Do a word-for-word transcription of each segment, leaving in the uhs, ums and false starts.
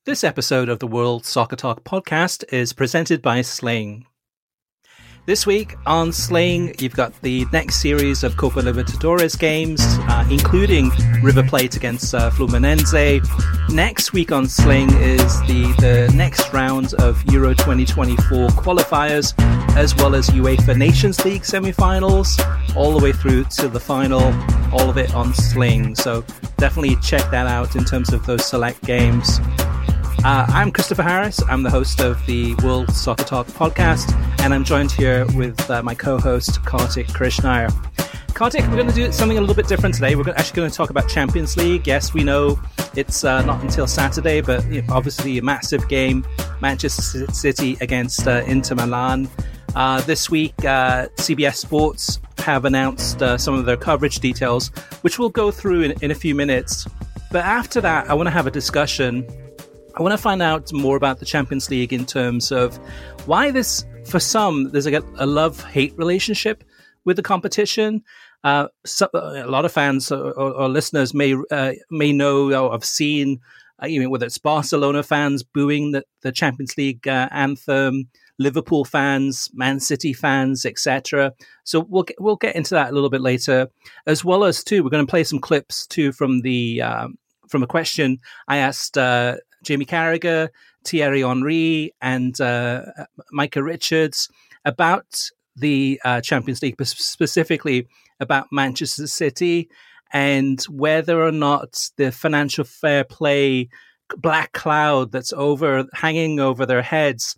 This episode of the World Soccer Talk podcast is presented by Sling. This week on Sling, you've got the next series of Copa Libertadores games, uh, including River Plate against uh, Fluminense. Next week on Sling is the, the next round of Euro twenty twenty-four qualifiers, as well as UEFA Nations League semi-finals, all the way through to the final, all of it on Sling. So definitely check that out in terms of those select games. Uh, I'm Christopher Harris. I'm the host of the World Soccer Talk podcast, and I'm joined here with uh, my co-host, Kartik Krishnaiyer. Kartik, we're going to do something a little bit different today. We're actually going to talk about Champions League. Yes, we know it's uh, not until Saturday, but you know, obviously a massive game, Manchester City against uh, Inter Milan. Uh, this week, uh, C B S Sports have announced uh, some of their coverage details, which we'll go through in, in a few minutes. But after that, I want to have a discussion. I want to find out more about the Champions League in terms of why this, for some, there's like a, a love-hate relationship with the competition. Uh, so, a lot of fans or, or, or listeners may uh, may know or have seen, uh, you know, whether it's Barcelona fans booing the, the Champions League uh, anthem, Liverpool fans, Man City fans, et cetera. So we'll get, we'll get into that a little bit later, as well as too. We're going to play some clips too from the um, from a question I asked. Uh, Jamie Carragher, Thierry Henry, and uh, Micah Richards about the uh, Champions League, but specifically about Manchester City and whether or not the financial fair play black cloud that's over hanging over their heads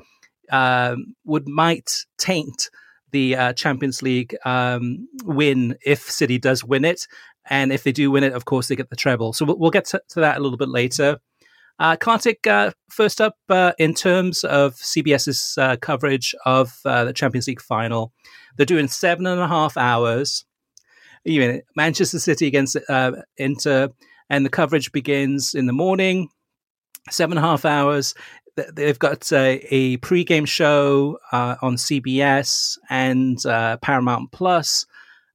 um, would might taint the uh, Champions League um, win if City does win it. And if they do win it, of course, they get the treble. So we'll, we'll get to, to that a little bit later. Uh, Kartik, uh, first up, uh, in terms of CBS's uh, coverage of uh, the Champions League final, they're doing seven and a half hours. You know, Manchester City against uh, Inter, and the coverage begins in the morning, seven and a half hours. They've got uh, a pre-game show uh, on C B S and uh, Paramount Plus.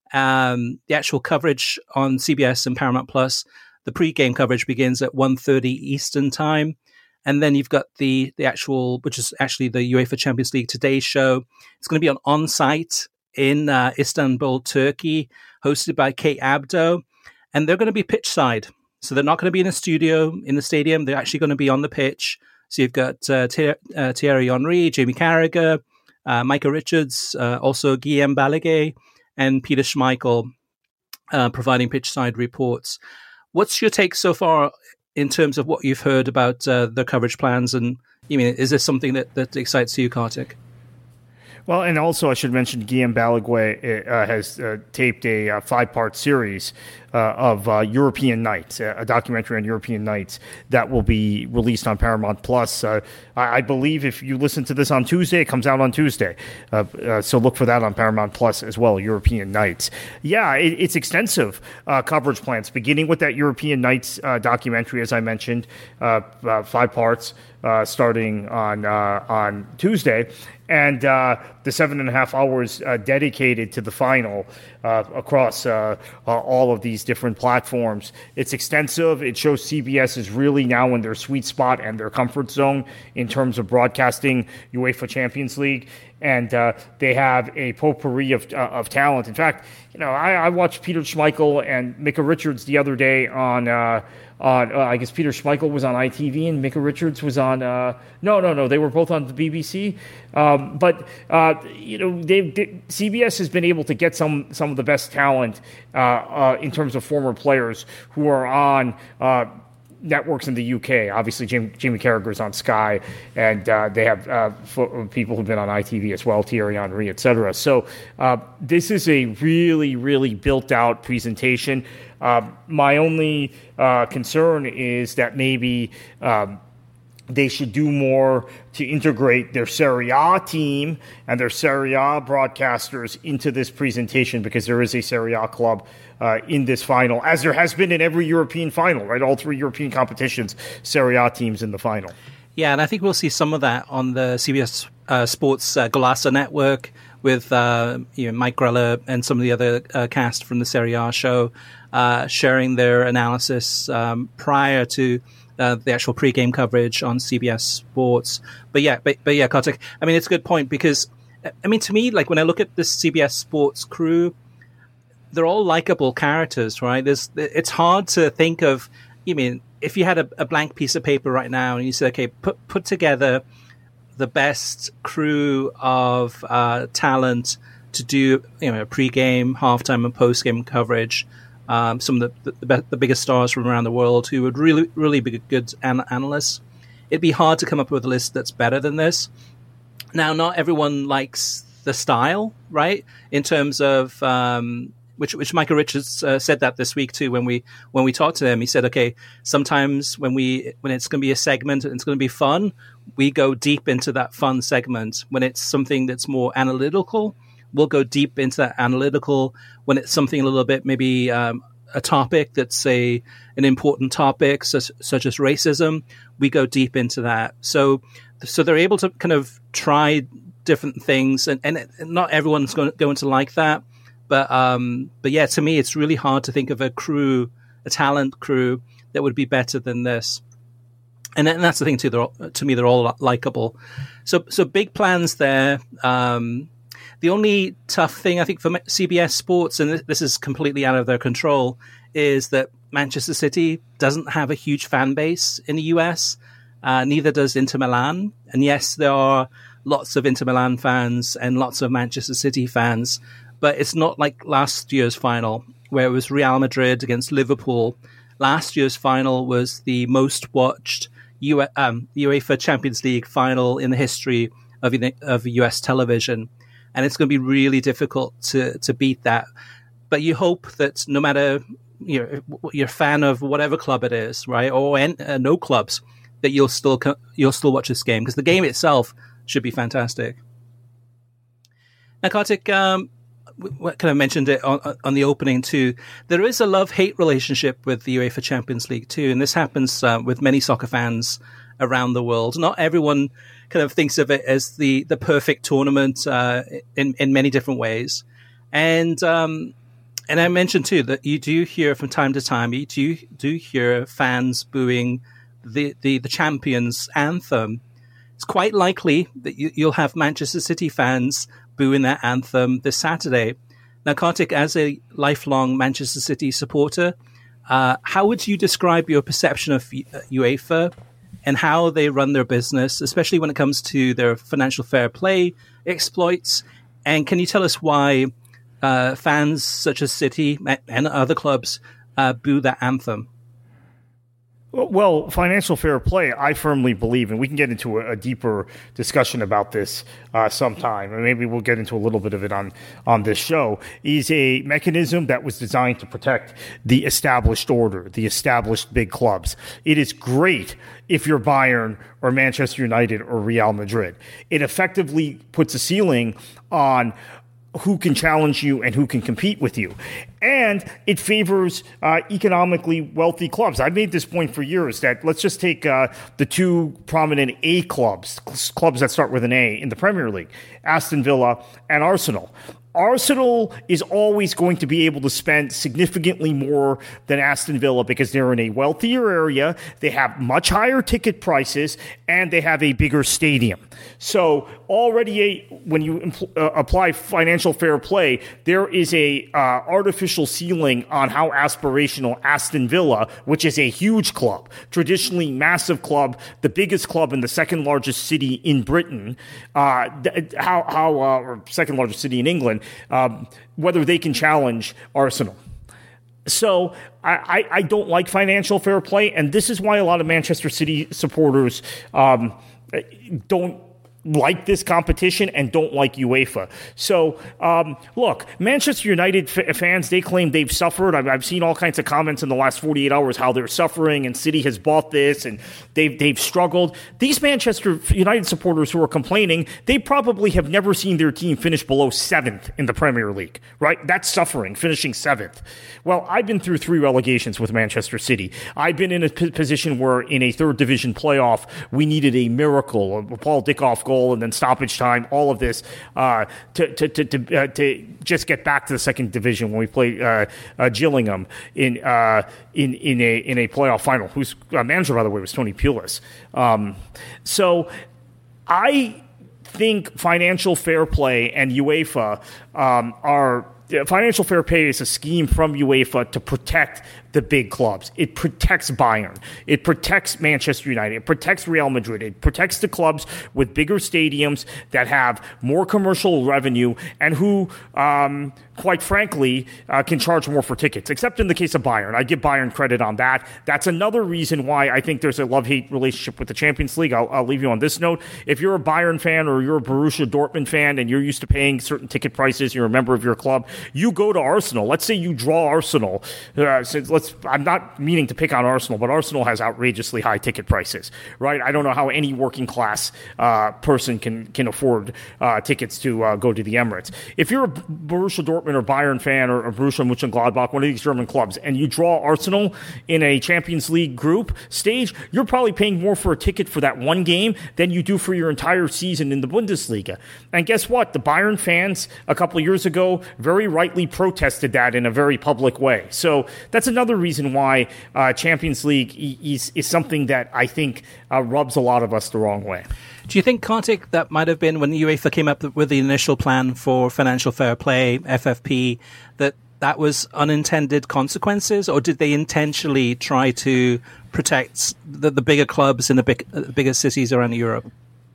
Um, the actual coverage on C B S and Paramount Plus, the pre-game coverage begins at one thirty Eastern time. And then you've got the the actual, which is actually the UEFA Champions League Today show. It's going to be on on-site in uh, Istanbul, Turkey, hosted by Kate Abdo. And they're going to be pitch side. So they're not going to be in a studio in the stadium. They're actually going to be on the pitch. So you've got uh, Thierry, uh, Thierry Henry, Jamie Carragher, uh, Micah Richards, uh, also Guillaume Balaguer, and Peter Schmeichel uh, providing pitch side reports. What's your take so far in terms of what you've heard about uh, the coverage plans? And you mean, is this something that, that excites you, Kartik? Well, and also I should mention Guillaume Balaguer uh, has uh, taped a uh, five-part series uh, of uh, European Nights, a documentary on European Nights that will be released on Paramount Plus. Uh, I, I believe if you listen to this on Tuesday, it comes out on Tuesday. Uh, uh, so look for that on Paramount Plus as well, European Nights. Yeah, it, it's extensive uh, coverage plans, beginning with that European Nights uh, documentary, as I mentioned, uh, uh, five parts uh, starting on uh, on Tuesday. And uh, the seven and a half hours uh, dedicated to the final uh, across uh, uh, all of these different platforms. It's extensive. It shows C B S is really now in their sweet spot and their comfort zone in terms of broadcasting UEFA Champions League. And uh, they have a potpourri of, uh, of talent. In fact, you know, I, I watched Peter Schmeichel and Micah Richards the other day on, uh, on uh, I guess Peter Schmeichel was on I T V and Micah Richards was on, uh, no, no, no, they were both on the B B C. Um, but, uh, you know, they, they, C B S has been able to get some, some of the best talent uh, uh, in terms of former players who are on uh networks in the U K. Obviously, Jamie, Jamie Carragher's on Sky, and uh, they have uh, f- people who've been on I T V as well, Thierry Henry, et cetera. So uh, this is a really, really built-out presentation. Uh, my only uh, concern is that maybe um, they should do more to integrate their Serie A team and their Serie A broadcasters into this presentation, because there is a Serie A club uh, in this final, as there has been in every European final, right? All three European competitions, Serie A teams in the final. Yeah, and I think we'll see some of that on the C B S uh, Sports uh, Golazo network with uh, you know, Mike Grella and some of the other uh, cast from the Serie A show uh, sharing their analysis um, prior to uh, the actual pre-game coverage on C B S Sports. But yeah, but, but yeah, Kartik, I mean, it's a good point because, I mean, to me, like when I look at this C B S Sports crew, they're all likable characters, right? There's, it's hard to think of, you mean, if you had a, a blank piece of paper right now and you said, okay, put, put together the best crew of uh, talent to do, you know, pre-game, halftime, and post-game coverage, um, some of the, the the biggest stars from around the world who would really, really be good an- analysts, it'd be hard to come up with a list that's better than this. Now, not everyone likes the style, right? In terms of um, which which Micah Richards uh, said that this week too when we when we talked to him. He said, okay, sometimes when we when it's going to be a segment and it's going to be fun, we go deep into that fun segment. When it's something that's more analytical, we'll go deep into that analytical. When it's something a little bit maybe um, a topic that's a an important topic such, such as racism, we go deep into that. So so they're able to kind of try different things, and, and not everyone's going, going to like that. But um, but yeah, to me, it's really hard to think of a crew, a talent crew that would be better than this. And, and that's the thing too. They're all, to me, they're all likable. So so big plans there. Um, the only tough thing I think for C B S Sports, and this is completely out of their control, is that Manchester City doesn't have a huge fan base in the U S. Uh, neither does Inter Milan. And yes, there are lots of Inter Milan fans and lots of Manchester City fans. But it's not like last year's final, where it was Real Madrid against Liverpool. Last year's final was the most watched U- um, UEFA Champions League final in the history of, of U S television. And it's going to be really difficult to, to beat that. But you hope that no matter, you know, you're a fan of whatever club it is, right, or uh, no clubs, that you'll still you'll still watch this game, because the game itself should be fantastic. Now, Kartik, um, what kind of mentioned it on, on the opening too. There is a love-hate relationship with the UEFA Champions League too, and this happens uh, with many soccer fans around the world. Not everyone kind of thinks of it as the the perfect tournament uh, in in many different ways, and um, and I mentioned too that you do hear from time to time, you do do hear fans booing the the, the champions anthem. It's quite likely that you, you'll have Manchester City fans booing that anthem this Saturday. Now, Kartik, as a lifelong Manchester City supporter, uh, how would you describe your perception of UEFA and how they run their business, especially when it comes to their financial fair play exploits? And can you tell us why uh, fans such as City and other clubs uh, boo that anthem? Well, financial fair play, I firmly believe, and we can get into a, a deeper discussion about this uh, sometime, and maybe we'll get into a little bit of it on, on this show, is a mechanism that was designed to protect the established order, the established big clubs. It is great if you're Bayern or Manchester United or Real Madrid. It effectively puts a ceiling on who can challenge you and who can compete with you. And it favors uh, economically wealthy clubs. I've made this point for years that let's just take uh, the two prominent A clubs, clubs that start with an A in the Premier League, Aston Villa and Arsenal. Arsenal is always going to be able to spend significantly more than Aston Villa because they're in a wealthier area, they have much higher ticket prices, and they have a bigger stadium. So already, a, when you impl- uh, apply financial fair play, there is a uh, artificial ceiling on how aspirational Aston Villa, which is a huge club, traditionally massive club, the biggest club in the second largest city in Britain, uh, th- how how uh, or second largest city in England. Um, whether they can challenge Arsenal. So I, I, I don't like financial fair play, and this is why a lot of Manchester City supporters um, don't like this competition and don't like UEFA. So, um, look, Manchester United f- fans, they claim they've suffered. I've, I've seen all kinds of comments in the last forty-eight hours how they're suffering and City has bought this and they've, they've struggled. These Manchester United supporters who are complaining, they probably have never seen their team finish below seventh in the Premier League, right? That's suffering, finishing seventh. Well, I've been through three relegations with Manchester City. I've been in a p- position where in a third division playoff, we needed a miracle. Paul Dickoff goal and then stoppage time, all of this uh, to to to to, uh, to just get back to the second division when we play uh, uh, Gillingham in uh, in in a in a playoff final. Whose uh, manager, by the way, was Tony Pulis. Um, so I think financial fair play and UEFA um, are. Financial fair play is a scheme from UEFA to protect the big clubs. It protects Bayern. It protects Manchester United. It protects Real Madrid. It protects the clubs with bigger stadiums that have more commercial revenue and who, um, quite frankly, uh, can charge more for tickets, except in the case of Bayern. I give Bayern credit on that. That's another reason why I think there's a love-hate relationship with the Champions League. I'll, I'll leave you on this note. If you're a Bayern fan or you're a Borussia Dortmund fan and you're used to paying certain ticket prices, you're a member of your club, you go to Arsenal. Let's say you draw Arsenal. Uh, since let's, I'm not meaning to pick on Arsenal, but Arsenal has outrageously high ticket prices, right? I don't know how any working class uh, person can can afford uh, tickets to uh, go to the Emirates. If you're a Borussia Dortmund or Bayern fan or a Borussia Mönchengladbach, one of these German clubs, and you draw Arsenal in a Champions League group stage, you're probably paying more for a ticket for that one game than you do for your entire season in the Bundesliga. And guess what? The Bayern fans a couple of years ago very rightly protested that in a very public way. So that's another reason why uh, Champions League is, is something that I think uh, rubs a lot of us the wrong way. Do you think, Kartik, that might have been when UEFA came up with the initial plan for financial fair play, F F P, that that was unintended consequences, or did they intentionally try to protect the, the bigger clubs in the big, uh, bigger cities around Europe?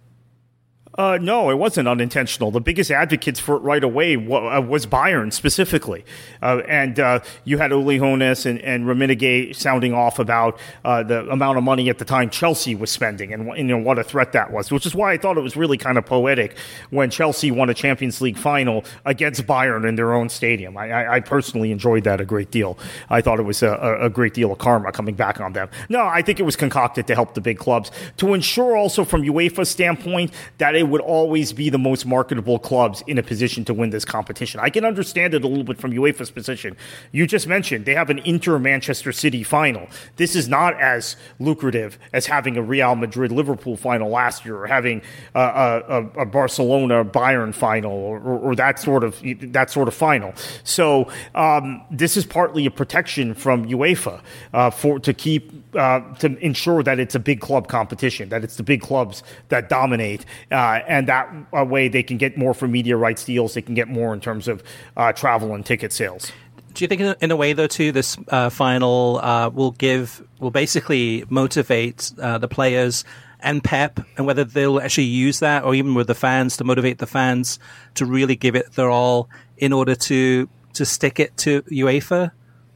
Uh, no, it wasn't unintentional. The biggest advocates for it right away w- uh, was Bayern specifically. Uh, and uh, you had Uli Hoeneß and, and Rummenigge sounding off about uh, the amount of money at the time Chelsea was spending and, and you know, what a threat that was, which is why I thought it was really kind of poetic when Chelsea won a Champions League final against Bayern in their own stadium. I, I, I personally enjoyed that a great deal. I thought it was a, a great deal of karma coming back on them. No, I think it was concocted to help the big clubs, to ensure also from UEFA's standpoint that it would always be the most marketable clubs in a position to win this competition. I can understand it a little bit from UEFA's position. You just mentioned they have an Inter-Manchester City final. This is not as lucrative as having a Real Madrid-Liverpool final last year or having a, a, a Barcelona-Bayern final or, or, or that sort of that sort of final. So um, this is partly a protection from UEFA uh, for to keep uh, to ensure that it's a big club competition, that it's the big clubs that dominate. Uh, and that uh, way they can get more for media rights deals. They can get more in terms of uh, travel and ticket sales. Do you think in a, in a way, though, too, this uh, final uh, will give, will basically motivate uh, the players and Pep, and whether they'll actually use that, or even with the fans, to motivate the fans to really give it their all in order to to stick it to UEFA?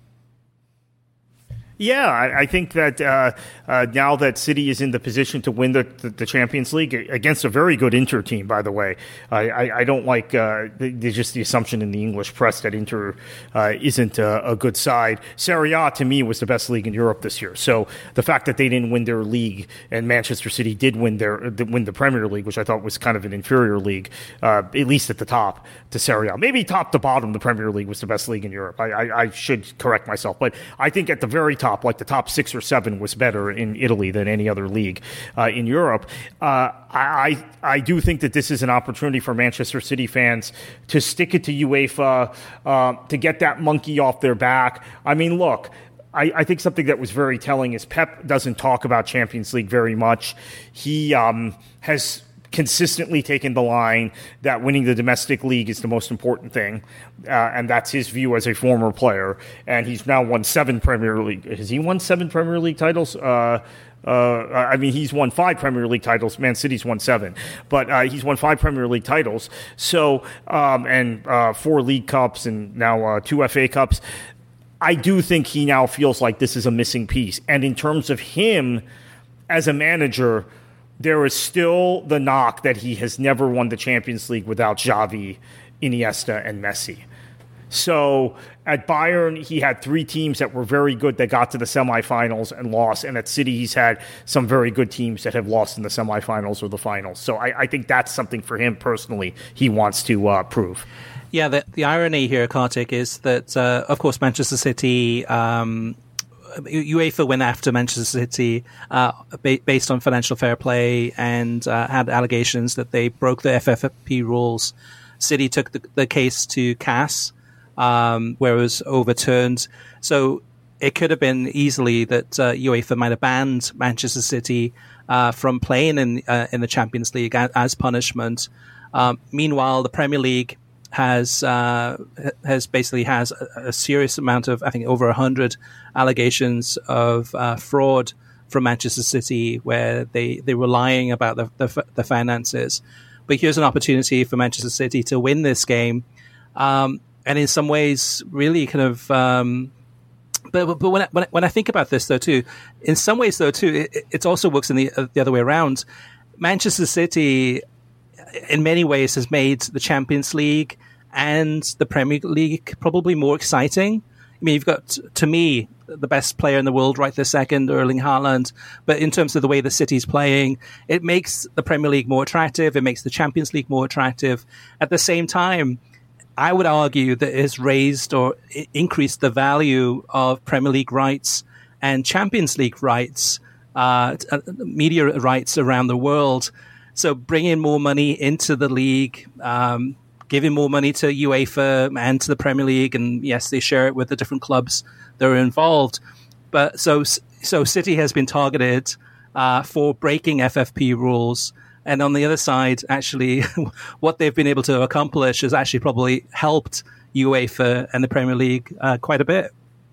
Yeah, I, I think that uh, uh, now that City is in the position to win the, the, the Champions League against a very good Inter team, by the way, I, I, I don't like uh, the, the, just the assumption in the English press that Inter uh, isn't a, a good side. Serie A, to me, was the best league in Europe this year. So the fact that they didn't win their league and Manchester City did win their win the Premier League, which I thought was kind of an inferior league, uh, at least at the top, to Serie A. Maybe top to bottom, the Premier League was the best league in Europe. I, I, I should correct myself. But I think at the very top, like the top six or seven was better in Italy than any other league uh, in Europe. Uh, I I do think that this is an opportunity for Manchester City fans to stick it to UEFA, uh, to get that monkey off their back. I mean, look, I, I think something that was very telling is Pep doesn't talk about Champions League very much. He um, has consistently taken the line that winning the domestic league is the most important thing, uh, and that's his view as a former player. And he's now won seven Premier League. Has he won seven Premier League titles? Uh, uh, I mean, he's won five Premier League titles. Man City's won seven, but uh, he's won five Premier League titles. So, um, and uh, four League Cups, and now uh, two F A Cups. I do think he now feels like this is a missing piece. And in terms of him as a manager, there is still the knock that he has never won the Champions League without Xavi, Iniesta, and Messi. So at Bayern, he had three teams that were very good that got to the semifinals and lost. And at City, he's had some very good teams that have lost in the semifinals or the finals. So I, I think that's something for him personally he wants to uh, prove. Yeah, the, the irony here, Kartik, is that, uh, of course, Manchester City um, UEFA went after Manchester City uh, ba- based on financial fair play and uh, had allegations that they broke the F F P rules. City took the, the case to C A S, um, where it was overturned. So it could have been easily that uh, UEFA might have banned Manchester City uh, from playing in uh, in the Champions League as, as punishment. Um, meanwhile, the Premier League has uh, has basically has a, a serious amount of, I think, over a hundred allegations of uh, fraud from Manchester City, where they they were lying about the, the the finances. But here's an opportunity for Manchester City to win this game, um, and in some ways, really kind of. Um, but but when I, when I, when I think about this though too, in some ways though too, it, it also works in the uh, the other way around. Manchester City, in many ways, has made the Champions League and the Premier League probably more exciting. I mean, you've got, to me, the best player in the world right this second, Erling Haaland. But in terms of the way the City's playing, it makes the Premier League more attractive. It makes the Champions League more attractive. At the same time, I would argue that it has raised or increased the value of Premier League rights and Champions League rights, uh, media rights around the world. So bringing more money into the league, um, giving more money to UEFA and to the Premier League, and yes, they share it with the different clubs that are involved. But so so City has been targeted uh, for breaking F F P rules, and on the other side, actually, what they've been able to accomplish has actually probably helped UEFA and the Premier League uh, quite a bit.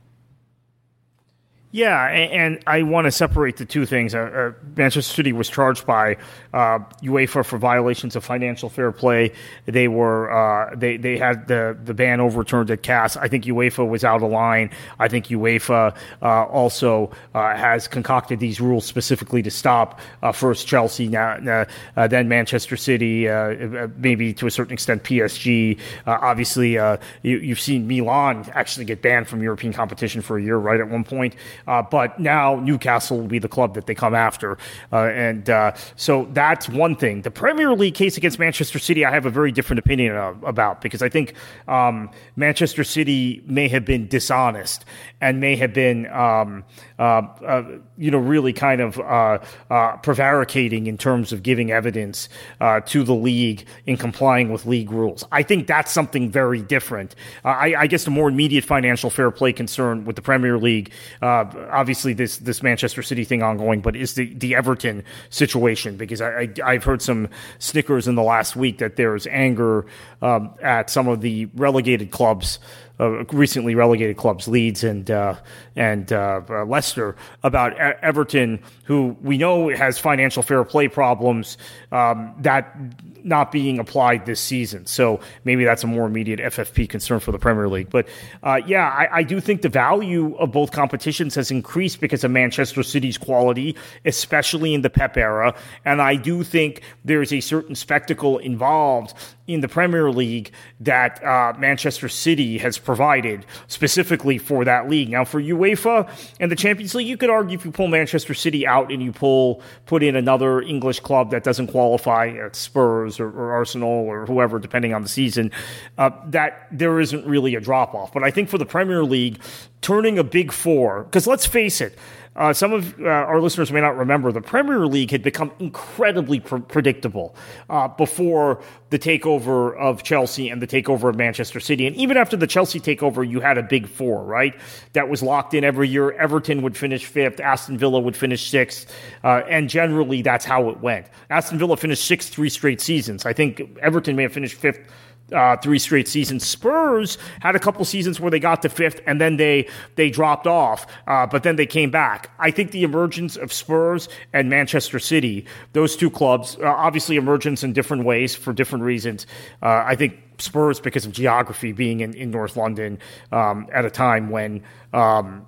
Yeah, and, and I want to separate the two things. Uh, uh, Manchester City was charged by uh, UEFA for violations of financial fair play. They were uh, they they had the, the ban overturned at C A S. I think UEFA was out of line. I think UEFA uh, also uh, has concocted these rules specifically to stop uh, first Chelsea, now, uh, then Manchester City, uh, maybe to a certain extent P S G. Uh, obviously, uh, you, you've seen Milan actually get banned from European competition for a year, right, at one point. Uh, but now Newcastle will be the club that they come after. Uh, and uh, so that's one thing. The Premier League case against Manchester City, I have a very different opinion of, about, because I think um, Manchester City may have been dishonest and may have been, um, uh, uh, you know, really kind of uh, uh, prevaricating in terms of giving evidence uh, to the league in complying with league rules. I think that's something very different. Uh, I, I guess the more immediate financial fair play concern with the Premier League, uh, obviously this this Manchester City thing ongoing, but is the, the Everton situation, because I, I, I've heard some snickers in the last week that there's anger um, at some of the relegated clubs, Uh, recently relegated clubs, Leeds and uh, and uh, uh, Leicester, about e- Everton, who we know has financial fair play problems, um, that not being applied this season. So maybe that's a more immediate F F P concern for the Premier League. But uh, yeah, I, I do think the value of both competitions has increased because of Manchester City's quality, especially in the Pep era. And I do think there's a certain spectacle involved in the Premier League that uh, Manchester City has provided specifically for that league. Now, for UEFA and the Champions League, you could argue if you pull Manchester City out and you pull put in another English club that doesn't qualify, at Spurs or, or Arsenal or whoever, depending on the season, uh, that there isn't really a drop-off. But I think for the Premier League, turning a Big Four, because let's face it, Uh, some of uh, our listeners may not remember, the Premier League had become incredibly pr- predictable uh, before the takeover of Chelsea and the takeover of Manchester City. And even after the Chelsea takeover, you had a Big Four, right? That was locked in every year. Everton would finish fifth. Aston Villa would finish sixth. Uh, and generally, that's how it went. Aston Villa finished sixth three straight seasons. I think Everton may have finished fifth Uh, three straight seasons. Spurs had a couple seasons where they got to fifth and then they they dropped off, uh, but then they came back. I think the emergence of Spurs and Manchester City, those two clubs, uh, obviously emergence in different ways for different reasons. Uh, I think Spurs because of geography, being in, in North London um, at a time when um,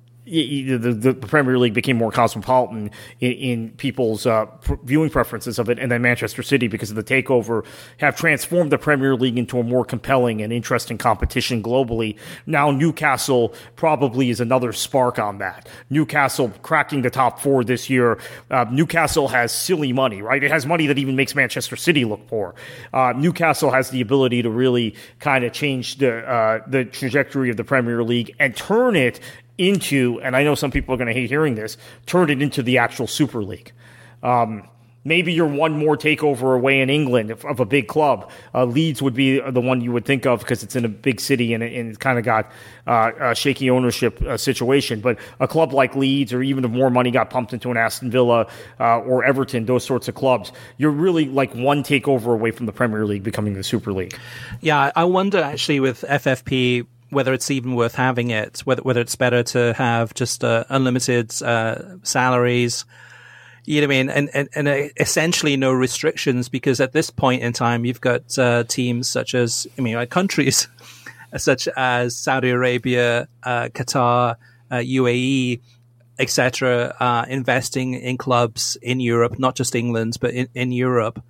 The, the, the Premier League became more cosmopolitan in, in people's uh, pr- viewing preferences of it, and then Manchester City, because of the takeover, have transformed the Premier League into a more compelling and interesting competition globally. Now Newcastle probably is another spark on that. Newcastle cracking the top four this year. Uh, Newcastle has silly money, right? It has money that even makes Manchester City look poor. Uh, Newcastle has the ability to really kind of change the uh, the trajectory of the Premier League and turn it into, and I know some people are going to hate hearing this, turn it into the actual Super League. Um, maybe you're one more takeover away in England of, of a big club. Uh, Leeds would be the one you would think of because it's in a big city and, it, and it's kind of got uh, a shaky ownership uh, situation. But a club like Leeds, or even if more money got pumped into an Aston Villa uh, or Everton, those sorts of clubs, you're really like one takeover away from the Premier League becoming the Super League. Yeah, I wonder actually with F F P whether it's even worth having it, whether whether it's better to have just uh, unlimited uh, salaries, you know what I mean, and, and, and uh, essentially no restrictions, because at this point in time, you've got uh, teams such as, I mean, like countries such as Saudi Arabia, uh, Qatar, uh, U A E, et cetera, uh, investing in clubs in Europe, not just England, but in, in Europe.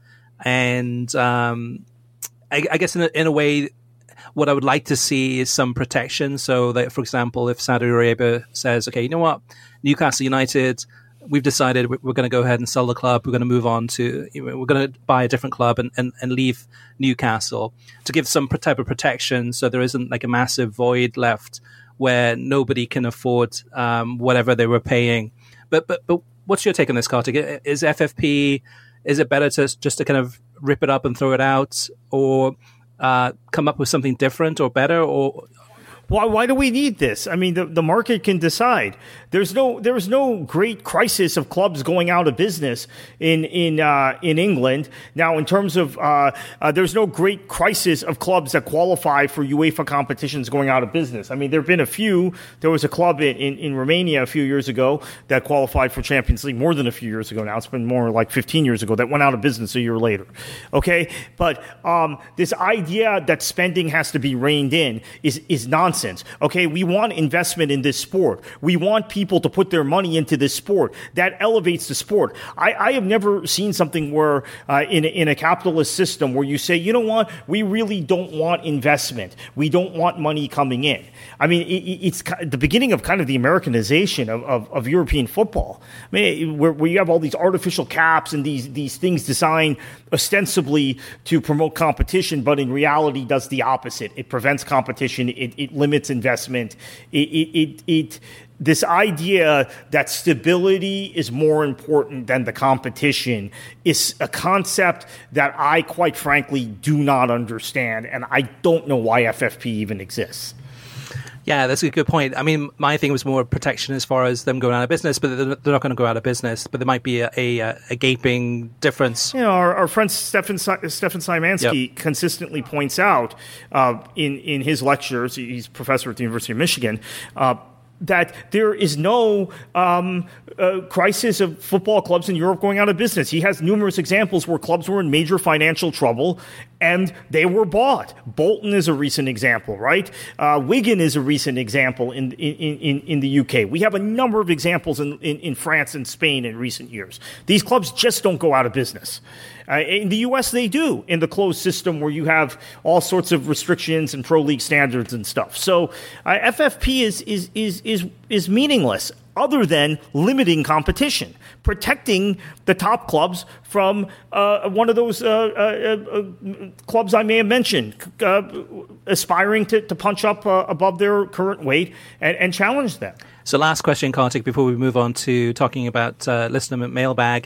And um, I, I guess in a, in a way, what I would like to see is some protection. So that, for example, if Saudi Arabia says, okay, you know what, Newcastle United, we've decided we're going to go ahead and sell the club. We're going to move on to, we're going to buy a different club and, and, and leave Newcastle, to give some type of protection so there isn't like a massive void left where nobody can afford um, whatever they were paying. But, but, but what's your take on this, Kartik? Is F F P, is it better to just to kind of rip it up and throw it out, or Uh, come up with something different or better? Or why why do we need this? I mean, the, the market can decide. There's no there's no great crisis of clubs going out of business in in uh, in England now. In terms of uh, uh, there's no great crisis of clubs that qualify for UEFA competitions going out of business. I mean, there have been a few. There was a club in, in, in Romania a few years ago that qualified for Champions League more than a few years ago now. It's been more like fifteen years ago that went out of business a year later. Okay, but um, this idea that spending has to be reined in is is nonsense. Okay, we want investment in this sport. We want people to put their money into this sport. That elevates the sport. I, I have never seen something where uh, in, in a capitalist system where you say, you know what, we really don't want investment. We don't want money coming in. I mean, it, it's the beginning of kind of the Americanization of, of, of European football. I mean, where, where you have all these artificial caps and these, these things designed ostensibly to promote competition, but in reality does the opposite. It prevents competition. It, it limits investment. It, it, it, it, this idea that stability is more important than the competition is a concept that I, quite frankly, do not understand, and I don't know why F F P even exists. Yeah, that's a good point. I mean, my thing was more protection as far as them going out of business, but they're not going to go out of business. But there might be a, a, a gaping difference. You know, our, our friend Stefan, Stefan Szymanski yep. consistently points out uh, in, in his lectures, he's a professor at the University of Michigan, uh, that there is no um, uh, crisis of football clubs in Europe going out of business. He has numerous examples where clubs were in major financial trouble and they were bought. Bolton is a recent example, right? Uh, Wigan is a recent example in, in, in, in the U K. We have a number of examples in, in, in France and Spain in recent years. These clubs just don't go out of business. Uh, in the U S, they do, in the closed system where you have all sorts of restrictions and pro league standards and stuff. So uh, F F P is is is is is meaningless, other than limiting competition, protecting the top clubs from uh, one of those uh, uh, uh, clubs I may have mentioned, uh, aspiring to, to punch up uh, above their current weight and, and challenge them. So last question, Kartik, before we move on to talking about uh, listener mailbag,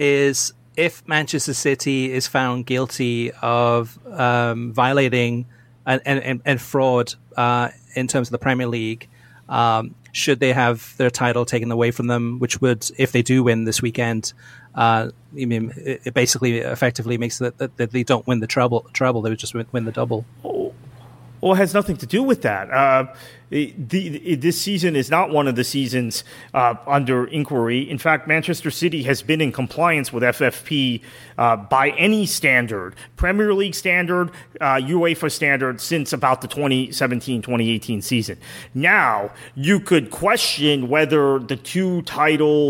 is if Manchester City is found guilty of um, violating and, and, and fraud uh, in terms of the Premier League, um, should they have their title taken away from them, which would, if they do win this weekend, uh, I mean, it basically effectively makes that, that, that they don't win the treble, treble, they would just win the double. Oh. Well, it has nothing to do with that. Uh, the, the, this season is not one of the seasons uh, under inquiry. In fact, Manchester City has been in compliance with F F P uh, by any standard, Premier League standard, uh, UEFA standard, since about the twenty seventeen twenty eighteen season. Now, you could question whether the two titles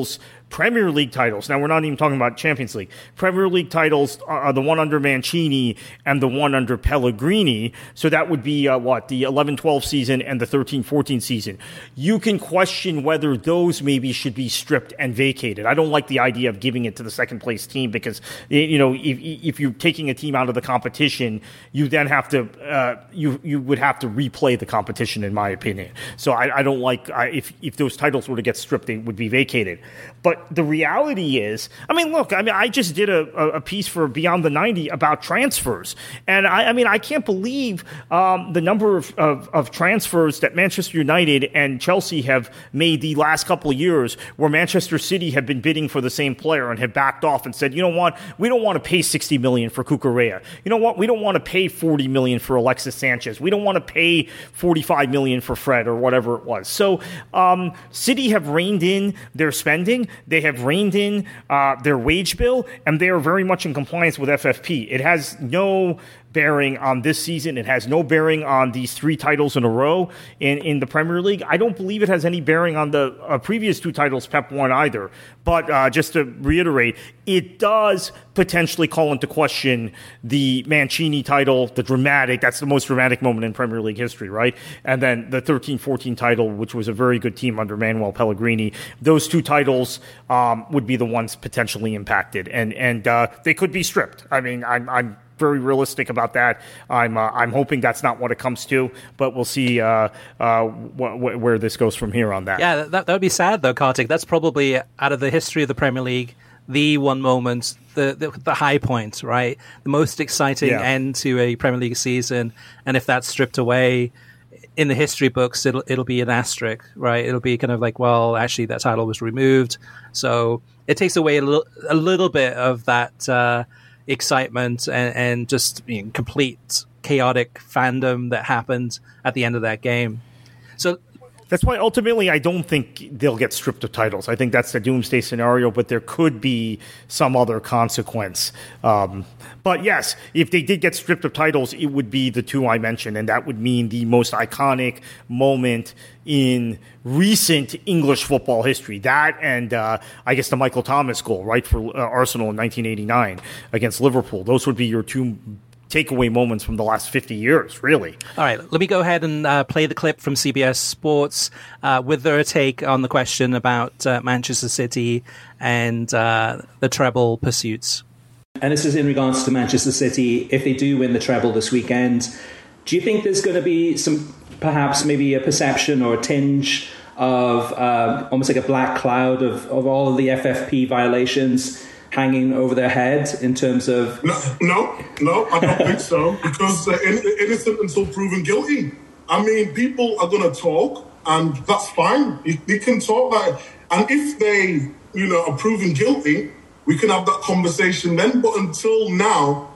Premier League titles. Now, we're not even talking about Champions League. Premier League titles are the one under Mancini and the one under Pellegrini. So that would be, uh, what, the eleven twelve season and the thirteen fourteen season. You can question whether those maybe should be stripped and vacated. I don't like the idea of giving it to the second place team because, you know, if, if you're taking a team out of the competition, you then have to, uh, you, you would have to replay the competition, in my opinion. So I, I don't like, I, if, if those titles were to get stripped, they would be vacated. But the reality is, I mean, look, I mean, I just did a, a piece for Beyond the ninety about transfers. And I, I mean, I can't believe um, the number of, of, of transfers that Manchester United and Chelsea have made the last couple of years, where Manchester City have been bidding for the same player and have backed off and said, you know what, we don't want to pay sixty million dollars for Cucurella. You know what, we don't want to pay forty million dollars for Alexis Sanchez. We don't want to pay forty-five million dollars for Fred or whatever it was. So um, City have reined in their spending. They have reined in uh, their wage bill, and they are very much in compliance with F F P. It has no bearing on this season. It has no bearing on these three titles in a row in, in the Premier League. I don't believe it has any bearing on the uh, previous two titles Pep won either. But uh, just to reiterate, it does potentially call into question the Mancini title, the dramatic, that's the most dramatic moment in Premier League history, right? And then the thirteen fourteen title, which was a very good team under Manuel Pellegrini. Those two titles um, would be the ones potentially impacted. And, and uh, they could be stripped. I mean, I'm, I'm very realistic about that. I'm uh, I'm hoping that's not what it comes to, but we'll see uh, uh, wh- wh- where this goes from here on that. Yeah, that, that would be sad, though, Kartik. That's probably, out of the history of the Premier League, the one moment, the, the, the high point, right? The most exciting yeah. end to a Premier League season. And if that's stripped away in the history books, it'll it'll be an asterisk, right? It'll be kind of like, well, actually, that title was removed. So it takes away a little, a little bit of that uh, excitement and, and just you know, complete chaotic fandom that happened at the end of that game. So that's why ultimately I don't think they'll get stripped of titles. I think that's the doomsday scenario, but there could be some other consequence. Um, but yes, if they did get stripped of titles, it would be the two I mentioned, and that would mean the most iconic moment in recent English football history. That and uh, I guess the Michael Thomas goal, right, for uh, Arsenal in nineteen eighty-nine against Liverpool. Those would be your two takeaway moments from the last fifty years, really. All right, let me go ahead and uh, play the clip from C B S Sports uh, with their take on the question about uh, Manchester City and uh, the treble pursuits. And this is in regards to Manchester City. If they do win the treble this weekend, do you think there's going to be some, perhaps maybe a perception or a tinge of uh, almost like a black cloud of, of all of the F F P violations hanging over their head in terms of... No, no, no I don't think so. Because uh, innocent until proven guilty. I mean, people are going to talk, and that's fine. You, you can talk that. And if they, you know, are proven guilty, we can have that conversation then. But until now,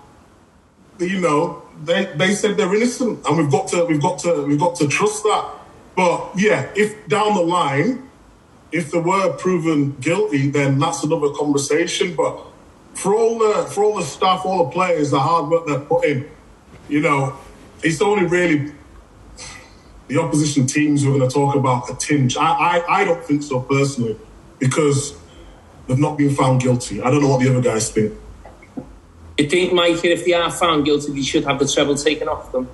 you know, they they said they're innocent, and we've got to we've got to we've got to trust that. But yeah, if down the line, if they were proven guilty, then that's another conversation. But for all the for all the staff, all the players, the hard work they're putting, you know, it's only really the opposition teams who are going to talk about a tinge. I, I, I don't think so personally, because they've not been found guilty. I don't know what the other guys think. You think, Mike, if they are found guilty, they should have the treble taken off them?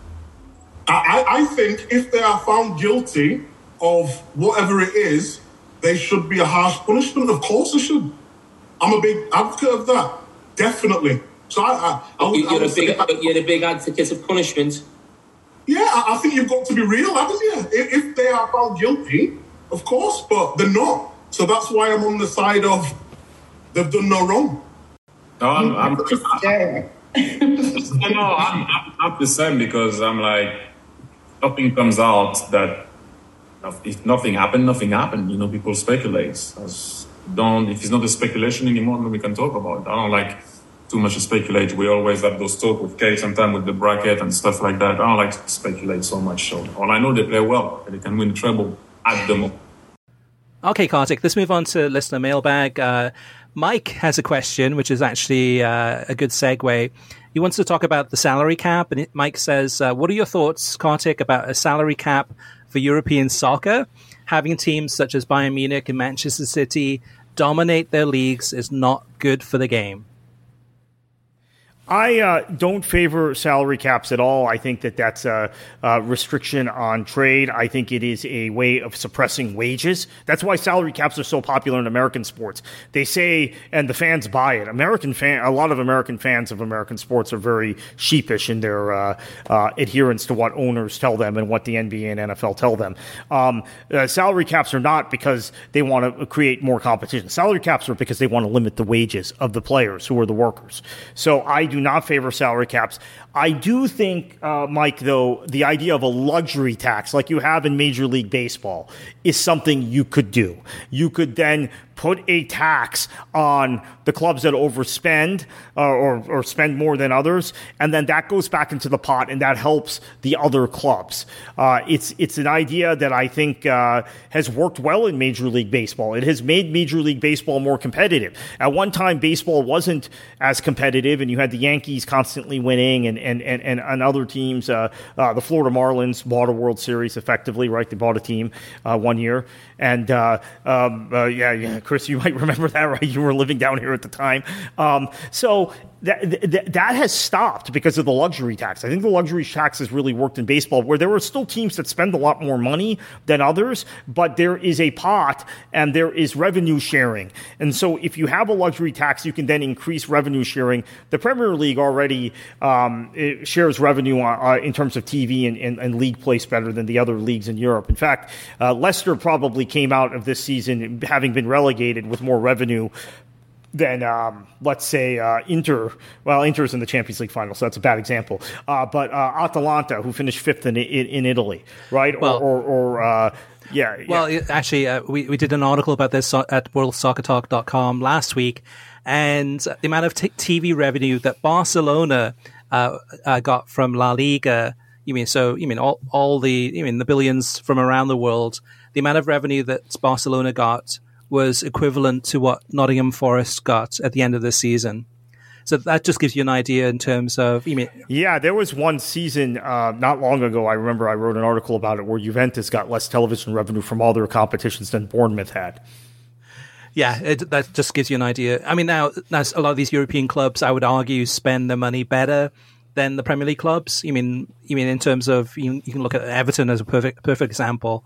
I, I, I think if they are found guilty of whatever it is, they should be a harsh punishment. Of course they should. I'm a big advocate of that. Definitely. So I, I, I would, you're, I would a big, say, you're a big advocate of punishment. Yeah, I, I think you've got to be real, haven't you? If, if they are found guilty, of course, but they're not. So that's why I'm on the side of they've done no wrong. No, I'm, I'm, I'm, I'm, no, I'm, I'm the same, because I'm like, nothing comes out that if nothing happened, nothing happened. You know, people speculate. As don't if it's not a speculation anymore, then we can talk about it. I don't like too much to speculate. We always have those talk with Kate sometimes with the bracket and stuff like that. I don't like to speculate so much. So all I know, they play well and they can win the treble at the moment. Okay, Kartik, let's move on to listener mailbag. Uh, Mike has a question, which is actually uh, a good segue. He wants to talk about the salary cap, and it, Mike says, uh, what are your thoughts, Kartik, about a salary cap for European soccer? Having teams such as Bayern Munich and Manchester City dominate their leagues is not good for the game. I uh, don't favor salary caps at all. I think that that's a, a restriction on trade. I think it is a way of suppressing wages. That's why salary caps are so popular in American sports. They say, and the fans buy it. American fan, a lot of American fans of American sports are very sheepish in their uh, uh, adherence to what owners tell them and what the N B A and N F L tell them. Um, uh, salary caps are not because they want to create more competition. Salary caps are because they want to limit the wages of the players who are the workers. So I do do not favor salary caps. I do think, uh, Mike, though, the idea of a luxury tax like you have in Major League Baseball is something you could do. You could then put a tax on the clubs that overspend uh, or, or spend more than others, and then that goes back into the pot, and that helps the other clubs. Uh, it's it's an idea that I think uh, has worked well in Major League Baseball. It has made Major League Baseball more competitive. At one time, baseball wasn't as competitive, and you had the Yankees constantly winning, and and and, and, and other teams. Uh, uh, the Florida Marlins bought a World Series effectively, right? They bought a team uh, one year, and uh, um, uh, yeah, yeah. Chris, you might remember that, right? You were living down here at the time. Um, so that, that that has stopped because of the luxury tax. I think the luxury tax has really worked in baseball, where there are still teams that spend a lot more money than others, but there is a pot and there is revenue sharing. And so if you have a luxury tax, you can then increase revenue sharing. The Premier League already um, it shares revenue uh, in terms of T V and, and, and league place better than the other leagues in Europe. In fact, uh, Leicester probably came out of this season having been relegated with more revenue than, um, let's say, uh, Inter. Well, Inter's in the Champions League final, so that's a bad example. Uh, but uh, Atalanta, who finished fifth in in, in Italy, right? Well, or, or, or uh, yeah. Well, yeah. actually, uh, we, we did an article about this at world soccer talk dot com last week, and the amount of t- TV revenue that Barcelona uh, uh, got from La Liga. You mean so? You mean all all the you mean the billions from around the world? The amount of revenue that Barcelona got was equivalent to what Nottingham Forest got at the end of the season. So that just gives you an idea in terms of... You mean, yeah, there was one season uh, not long ago, I remember I wrote an article about it, where Juventus got less television revenue from all their competitions than Bournemouth had. Yeah, it, that just gives you an idea. I mean, now, now a lot of these European clubs, I would argue, spend their money better than the Premier League clubs. You mean, you mean in terms of... You, you can look at Everton as a perfect perfect example.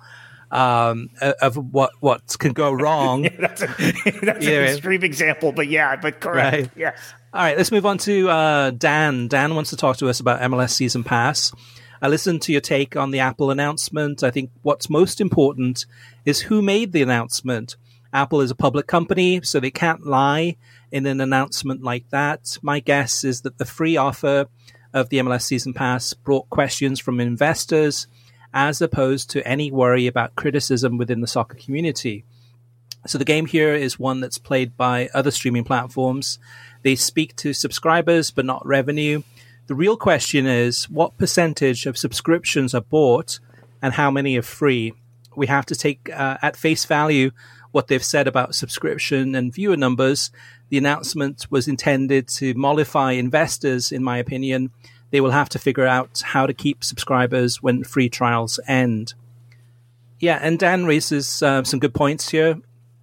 Um, of what what can go wrong. yeah, that's a, that's yeah. an extreme example, but yeah, but correct. Right. Yes. All right, let's move on to uh, Dan. Dan wants to talk to us about M L S Season Pass. I listened to your take on the Apple announcement. I think what's most important is who made the announcement. Apple is a public company, so they can't lie in an announcement like that. My guess is that the free offer of the M L S Season Pass brought questions from investors, as opposed to any worry about criticism within the soccer community. So the game here is one that's played by other streaming platforms. They speak to subscribers, but not revenue. The real question is, what percentage of subscriptions are bought and how many are free? We have to take uh, at face value what they've said about subscription and viewer numbers. The announcement was intended to mollify investors, in my opinion. They will have to figure out how to keep subscribers when free trials end. Yeah, and Dan raises uh, some good points here.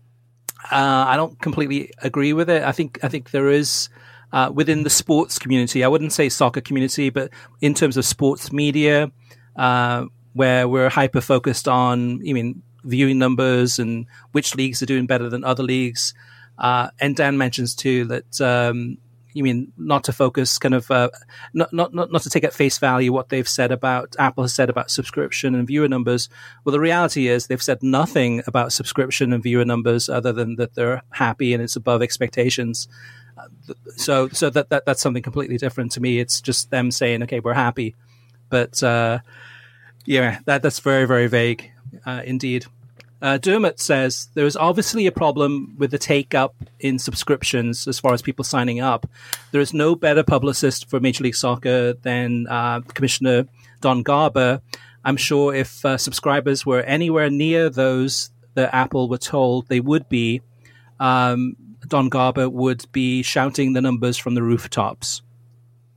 Uh, I don't completely agree with it. I think I think there is, uh, within the sports community, I wouldn't say soccer community, but in terms of sports media, uh, where we're hyper-focused on, I mean, viewing numbers and which leagues are doing better than other leagues. Uh, and Dan mentions, too, that... Um, You mean not to focus, kind of, uh, not, not not not to take at face value what they've said about Apple has said about subscription and viewer numbers. Well, the reality is they've said nothing about subscription and viewer numbers other than that they're happy and it's above expectations. Uh, so, so that, that that's something completely different to me. It's just them saying, "Okay, we're happy," but uh, yeah, that that's very very vague uh, indeed. Uh, Dermot says there is obviously a problem with the take-up in subscriptions as far as people signing up. There is no better publicist for Major League Soccer than uh, Commissioner Don Garber. I'm sure if uh, subscribers were anywhere near those that Apple were told they would be, um, Don Garber would be shouting the numbers from the rooftops.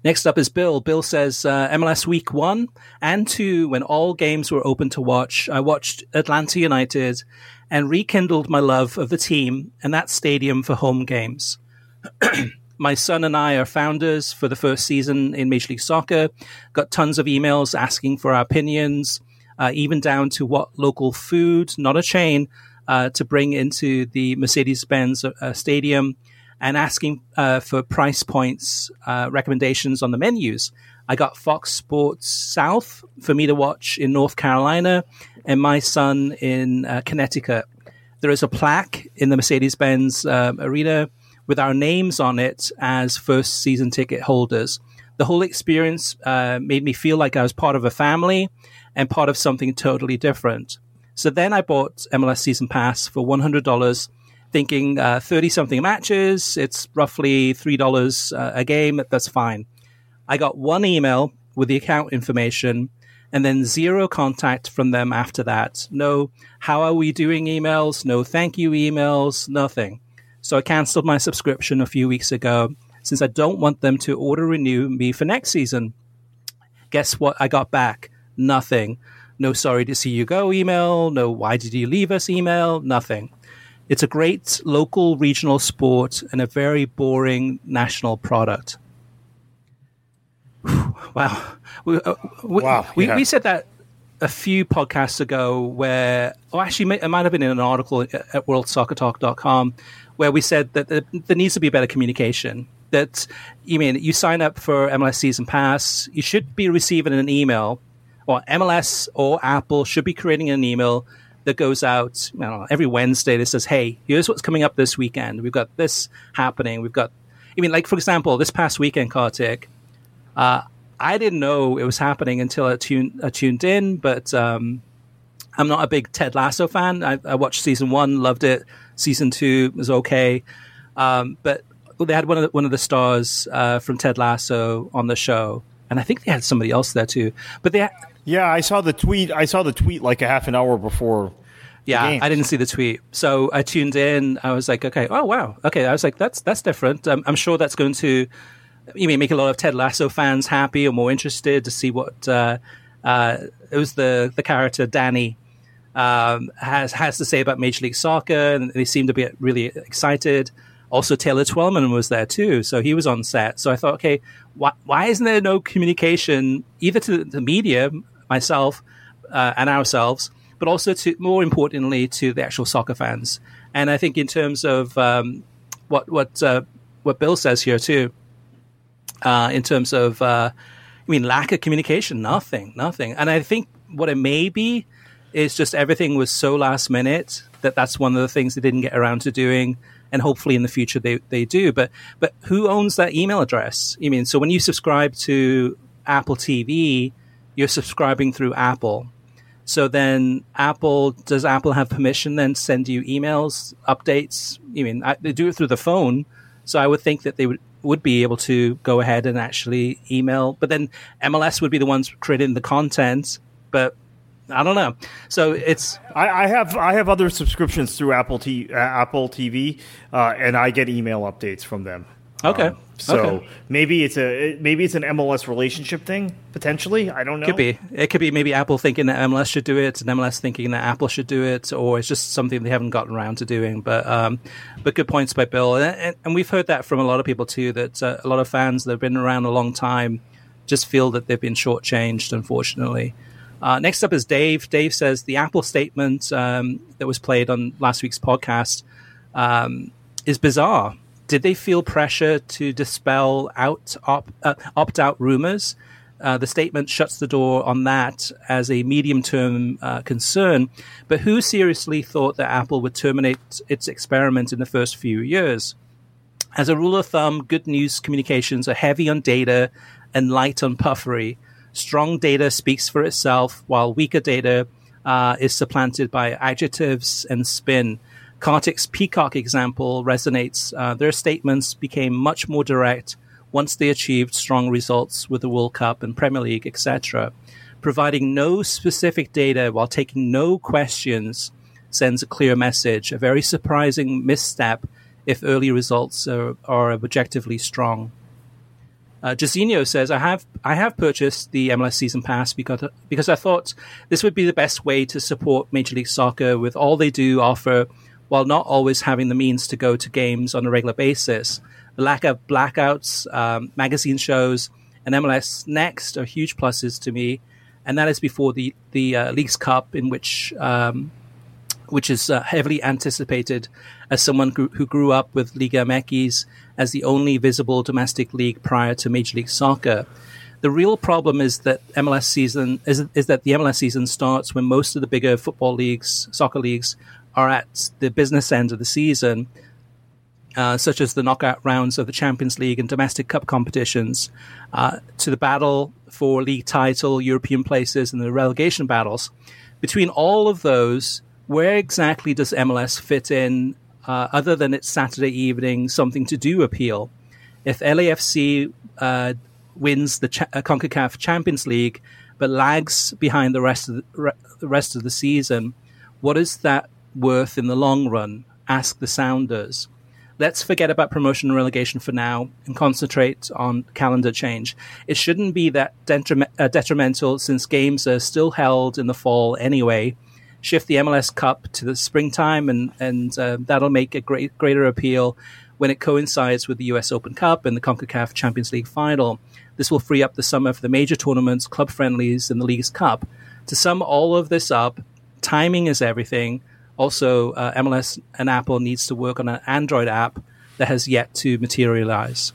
Next up is Bill. Bill says, uh, M L S Week one and two, when all games were open to watch, I watched Atlanta United and rekindled my love of the team and that stadium for home games. My son and I are founders for the first season in Major League Soccer, got tons of emails asking for our opinions, uh, even down to what local food, not a chain, uh, to bring into the Mercedes-Benz uh, stadium, and asking uh, for price points, uh, recommendations on the menus. I got Fox Sports South for me to watch in North Carolina and my son in uh, Connecticut. There is a plaque in the Mercedes-Benz um, arena with our names on it as first season ticket holders. The whole experience uh, made me feel like I was part of a family and part of something totally different. So then I bought M L S Season Pass for one hundred dollars, thinking uh, thirty-something matches, it's roughly three dollars uh, a game, that's fine. I got one email with the account information and then zero contact from them after that. No, how are we doing emails, no thank you emails, nothing. So I canceled my subscription a few weeks ago since I don't want them to auto-renew me for next season. Guess what I got back? Nothing. No sorry to see you go email, no why did you leave us email, nothing. It's a great local regional sport and a very boring national product. Wow. We, uh, we, wow. We, yeah. we said that a few podcasts ago where, oh, actually, it might have been in an article at world soccer talk dot com where we said that there needs to be better communication. That, you mean, you sign up for M L S Season Pass, you should be receiving an email, or M L S or Apple should be creating an email that goes out, I don't know, every Wednesday that says, hey, here's what's coming up this weekend. We've got this happening. We've got, I mean, like, for example, this past weekend, Kartik, uh, I didn't know it was happening until I tuned, I tuned in, but um, I'm not a big Ted Lasso fan. I, I watched season one, loved it. Season two was okay. Um, but they had one of the, one of the stars uh, from Ted Lasso on the show. And I think they had somebody else there too. But they had, Yeah, I saw the tweet. I saw the tweet like a half an hour before. Yeah, I didn't see the tweet, so I tuned in. I was like, okay, oh wow, okay. I was like, that's that's different. Um, I'm sure that's going to, you mean, make a lot of Ted Lasso fans happy or more interested to see what uh, uh, it was the the character Danny um, has has to say about Major League Soccer, and they seem to be really excited. Also, Taylor Twellman was there too, so he was on set. So I thought, okay, why why isn't there no communication either to the media, myself, uh, and ourselves, but also to, more importantly, to the actual soccer fans? And I think in terms of um, what what uh, what Bill says here too, uh, in terms of, uh, I mean, lack of communication, nothing, nothing. And I think what it may be is just everything was so last minute that that's one of the things they didn't get around to doing. And hopefully in the future they, they do. But but who owns that email address? I mean, so when you subscribe to Apple T V, you're subscribing through Apple. So then Apple, does Apple have permission then to send you emails, updates? I mean, I, they do it through the phone. So I would think that they would, would be able to go ahead and actually email. But then M L S would be the ones creating the content. But I don't know. So it's I, I have I have other subscriptions through Apple T, uh, Apple T V, uh, and I get email updates from them. Okay. Um, so okay. maybe it's a maybe it's an M L S relationship thing potentially. I don't know. Could be. It could be maybe Apple thinking that M L S should do it, and M L S thinking that Apple should do it, or it's just something they haven't gotten around to doing. But um, but good points by Bill, and, and, and we've heard that from a lot of people too. That uh, a lot of fans that have been around a long time just feel that they've been shortchanged, unfortunately. Uh, next up is Dave. Dave says the Apple statement um, that was played on last week's podcast um, is bizarre. Did they feel pressure to dispel out op, uh, opt-out rumors? Uh, the statement shuts the door on that as a medium-term uh, concern. But who seriously thought that Apple would terminate its experiment in the first few years? As a rule of thumb, good news communications are heavy on data and light on puffery. Strong data speaks for itself, while weaker data uh, is supplanted by adjectives and spin. Kartik's Peacock example resonates. Uh, their statements became much more direct once they achieved strong results with the World Cup and Premier League, et cetera. Providing no specific data while taking no questions sends a clear message, a very surprising misstep if early results are, are objectively strong. Uh, Jairzinho says, I have I have purchased the M L S Season Pass because because I thought this would be the best way to support Major League Soccer with all they do offer, while not always having the means to go to games on a regular basis. The lack of blackouts, um, magazine shows, and M L S Next are huge pluses to me, and that is before the the uh, Leagues Cup, in which um, which is uh, heavily anticipated as someone who, who grew up with Liga M X as the only visible domestic league prior to Major League Soccer. The real problem is that M L S season is, is that the M L S season starts when most of the bigger football leagues, soccer leagues, are at the business end of the season, uh, such as the knockout rounds of the Champions League and domestic cup competitions, uh, to the battle for league title, European places, and the relegation battles. Between all of those, where exactly does M L S fit in, uh, other than its Saturday evening something to do appeal? If L A F C uh, wins the Ch- CONCACAF Champions League but lags behind the rest of the, re- the rest of the season, what is that worth in the long run? Ask the Sounders. Let's forget about promotion and relegation for now and concentrate on calendar change. It shouldn't be that detriment, uh, detrimental, since games are still held in the fall anyway. Shift the M L S Cup to the springtime, and, and uh, that'll make a great, greater appeal when it coincides with the U S Open Cup and the CONCACAF Champions League final. This will free up the summer for the major tournaments, club friendlies, and the Leagues Cup. To sum all of this up, timing is everything. Also, uh, M L S and Apple needs to work on an Android app that has yet to materialize.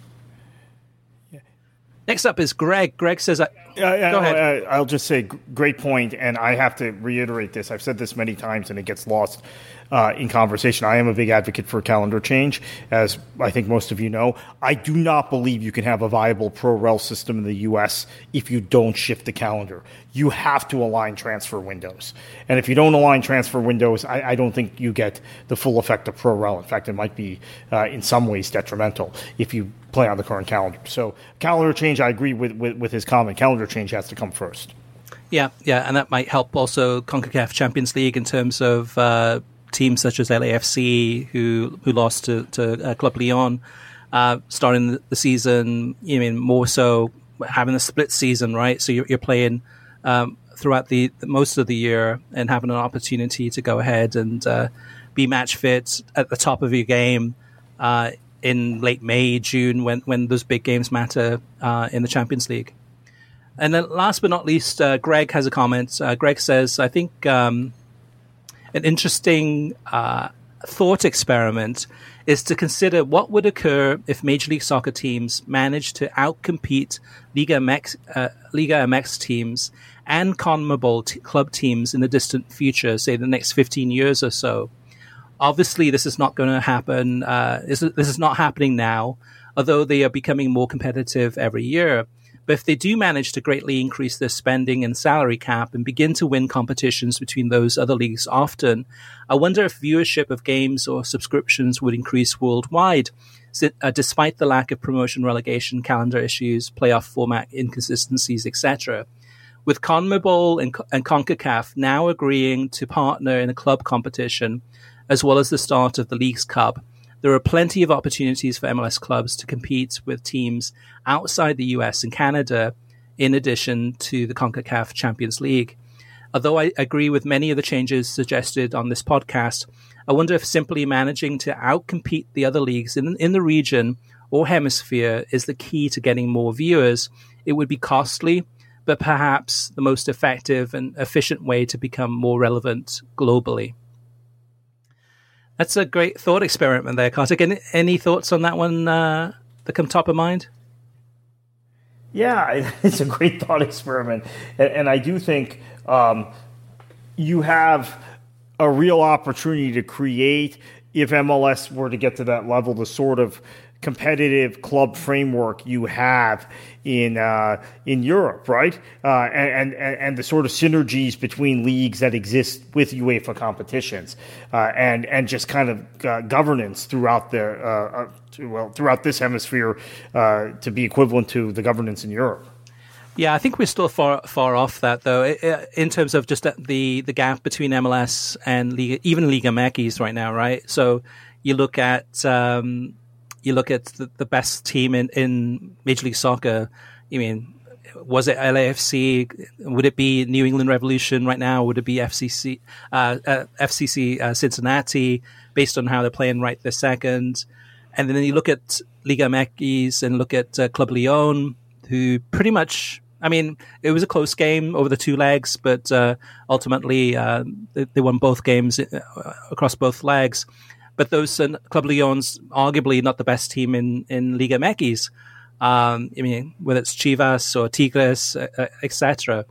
Yeah. Next up is Greg. Greg says, uh, uh, go ahead. Uh, I'll just say, great point, and I have to reiterate this. I've said this many times, and it gets lost uh, in conversation. I am a big advocate for calendar change, as I think most of you know. I do not believe you can have a viable pro-rel system in the U S if you don't shift the calendar. You have to align transfer windows. And if you don't align transfer windows, I, I don't think you get the full effect of pro-rel. In fact, it might be uh, in some ways detrimental if you play on the current calendar. So calendar change, I agree with, with, with his comment. Calendar change has to come first. Yeah, yeah, and that might help also CONCACAF Champions League in terms of uh, teams such as L A F C, who who lost to, to uh, Club Lyon, uh, starting the season, you mean more so having a split season, right? So you're, you're playing um, throughout the most of the year and having an opportunity to go ahead and uh, be match fit at the top of your game uh, in late May, June, when, when those big games matter uh, in the Champions League. And then last but not least, uh, Greg has a comment. Uh, Greg says, I think um, an interesting uh, thought experiment is to consider what would occur if Major League Soccer teams managed to outcompete Liga M X, uh, Liga M X teams and CONMEBOL t- club teams in the distant future, say the next fifteen years or so. Obviously, this is not going to happen. Uh, this, is, this is not happening now, although they are becoming more competitive every year. But if they do manage to greatly increase their spending and salary cap and begin to win competitions between those other leagues often, I wonder if viewership of games or subscriptions would increase worldwide, uh, despite the lack of promotion, relegation, calendar issues, playoff format inconsistencies, et cetera. With CONMEBOL and, and CONCACAF now agreeing to partner in a club competition, as well as the start of the Leagues Cup, there are plenty of opportunities for M L S clubs to compete with teams outside the U S and Canada, in addition to the CONCACAF Champions League. Although I agree with many of the changes suggested on this podcast, I wonder if simply managing to outcompete the other leagues in, in the region or hemisphere is the key to getting more viewers. It would be costly, but perhaps the most effective and efficient way to become more relevant globally. That's a great thought experiment there, Kartik. Any, any thoughts on that one uh, that come top of mind? Yeah, it's a great thought experiment. And, and I do think um, you have a real opportunity to create, if M L S were to get to that level, the sort of competitive club framework you have in uh, in Europe, right? Uh, and, and and the sort of synergies between leagues that exist with UEFA competitions, uh, and and just kind of uh, governance throughout the uh, uh, well throughout this hemisphere uh, to be equivalent to the governance in Europe. Yeah, I think we're still far far off that, though, in terms of just the the gap between M L S and Liga, even Liga M X right now, right? So you look at um, you look at the, the best team in, in Major League Soccer. I mean, was it L A F C? Would it be New England Revolution right now? Would it be F C C, uh, uh, F C C uh, Cincinnati, based on how they're playing right this second? And then you look at Liga M X and look at uh, Club Leon, who pretty much, I mean, it was a close game over the two legs, but uh, ultimately uh, they, they won both games across both legs. But those uh, Club Leon's arguably not the best team in, in Liga M X. Um, I mean, whether it's Chivas or Tigres, uh, et cetera.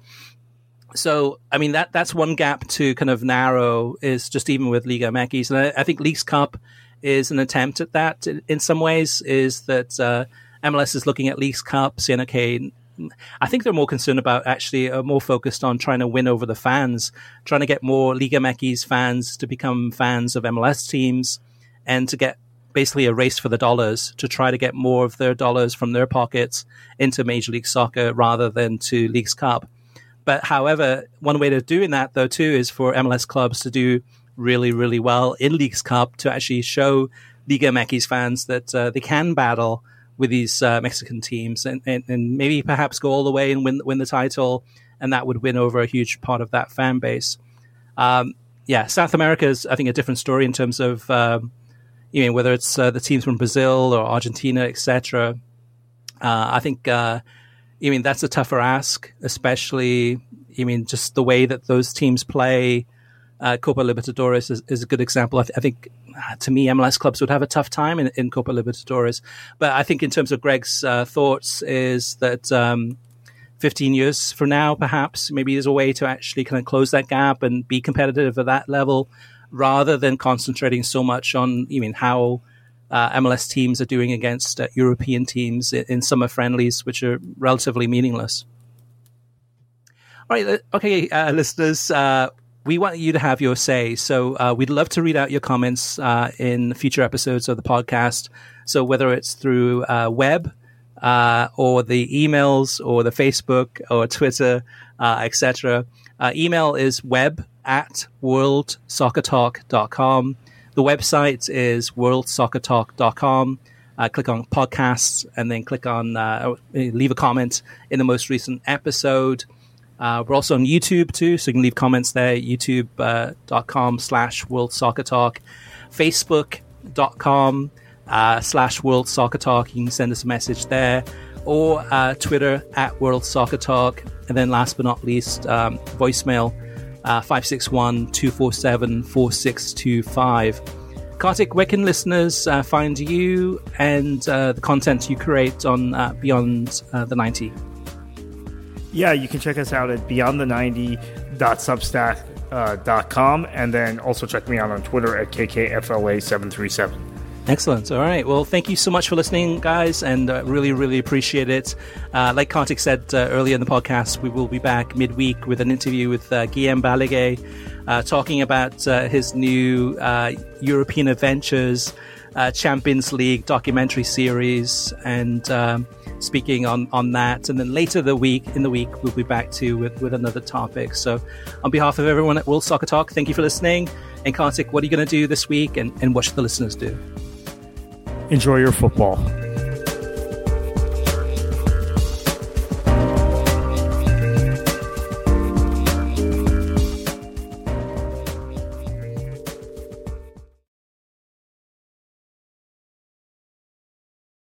So, I mean, that that's one gap to kind of narrow, is just even with Liga M X. And I, I think Leagues Cup is an attempt at that in, in some ways, is that uh, M L S is looking at Leagues Cup, saying, okay, I think they're more concerned about actually uh, more focused on trying to win over the fans, trying to get more Liga M X fans to become fans of M L S teams, and to get basically a race for the dollars to try to get more of their dollars from their pockets into Major League Soccer rather than to Leagues Cup. But however, one way of doing that, though, too, is for M L S clubs to do really, really well in Leagues Cup, to actually show Liga M X fans that uh, they can battle with these uh, Mexican teams, and, and, and maybe perhaps go all the way and win win the title, and that would win over a huge part of that fan base. Um, yeah, South America is, I think, a different story in terms of, um, you know, whether it's uh, the teams from Brazil or Argentina, et cetera. Uh, I think, uh, I mean, that's a tougher ask, especially, I mean, just the way that those teams play. Uh, Copa Libertadores is, is a good example. I, th- I think, uh, to me, M L S clubs would have a tough time in, in Copa Libertadores. But I think in terms of Greg's uh, thoughts is that um, fifteen years from now, perhaps, maybe there's a way to actually kind of close that gap and be competitive at that level, rather than concentrating so much on, I mean, how uh, M L S teams are doing against uh, European teams in, in summer friendlies, which are relatively meaningless. All right, okay, uh, listeners, uh, we want you to have your say. So uh, we'd love to read out your comments uh, in future episodes of the podcast. So whether it's through uh, web uh, or the emails or the Facebook or Twitter, uh, et cetera. Uh, email is web at world soccer talk dot com. The website is world soccer talk dot com. Uh, click on podcasts and then click on uh, leave a comment in the most recent episode. Uh, we're also on YouTube too, so you can leave comments there, youtube.com uh, slash World Soccer Talk, facebook.com uh, slash World Soccer Talk. You can send us a message there, or uh, Twitter at World Soccer Talk. And then last but not least, um, voicemail uh, five six one, two four seven, four six two five. Kartik, where can listeners uh, find you and uh, the content you create on uh, Beyond uh, the ninety? Yeah, you can check us out at beyond the ninety dot substack dot com, and then also check me out on Twitter at K K F L A seven three seven. Excellent. All right. Well, thank you so much for listening, guys, and uh, really, really appreciate it. Uh, like Kartik said uh, earlier in the podcast, we will be back midweek with an interview with uh, Guillaume Balaguer, uh, talking about uh, his new uh, European Adventures uh, Champions League documentary series, and um, speaking on, on that. And then later the week in the week, we'll be back to with, with another topic. So on behalf of everyone at World Soccer Talk, thank you for listening. And Kartik, what are you going to do this week, and, and what should the listeners do? Enjoy your football.